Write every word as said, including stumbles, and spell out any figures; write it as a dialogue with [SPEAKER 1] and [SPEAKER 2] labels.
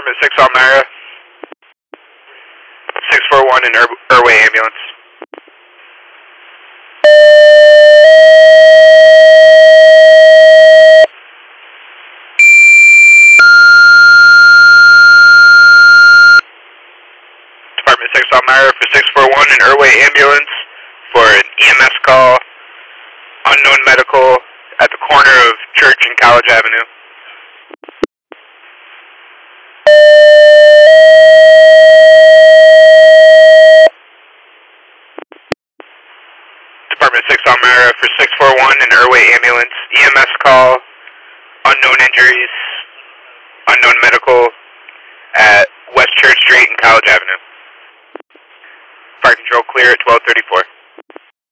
[SPEAKER 1] Department six Almira. six four one in Ur- Irway ambulance. Department six Almira for six four one in Irway ambulance for an E M S call. Unknown medical at the corner of Church and College Avenue. Department six Almira for six four one in Irway ambulance. E M S call. Unknown injuries. Unknown medical at West Church Street and College Avenue. Fire control clear at twelve thirty-four.